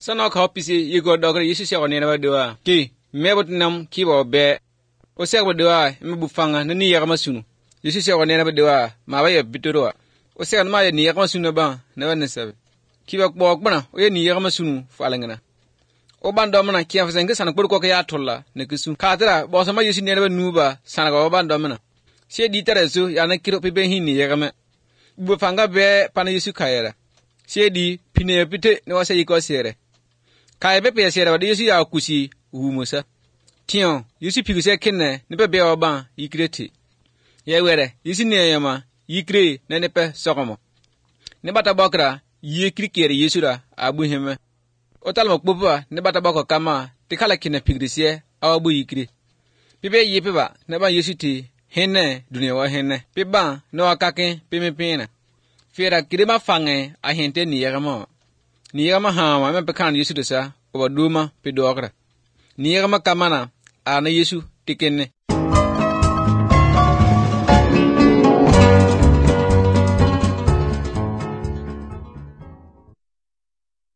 Sana kapisi yigo dogre Yesu se onena badwa ki mebot nam ki bo be o se badwa mbu fanga ni yagama sunu Yesu se onena badwa ma ba ye bitoro o se ma ye ni yagama sunu ba na ba nesabe ki ba bo gbana o ye ni yagama sunu falangana o bando mana ki afa senga sana ko ya tolla ne kisu kadra bo sama Yesu ne ba nuba sana go bando mana se di teresu ya na kiro pe hin ni yagama bu fanga be pana Yesu kayera se di pine pite ne wasa yiko sere kai be pe sere wa Yesu ya kusi humusa tian Yesu piguse kenne ne be oba yikreti ye were Yesu ne yama yikre ne pe sokomo ne bata bokra yikri kere Yesu ra abu heme o talma kpopa ne bata boko kama te kala kine pigrisie awu yikri pibe yipe ba ne ba Yesu ti henne dunia wa henne piba no akake pimepina fera kirema fange a hente ni yagama ha ma me pekan Yesu desa o duma pe dogra ni yagama kamana ana Yesu tikenne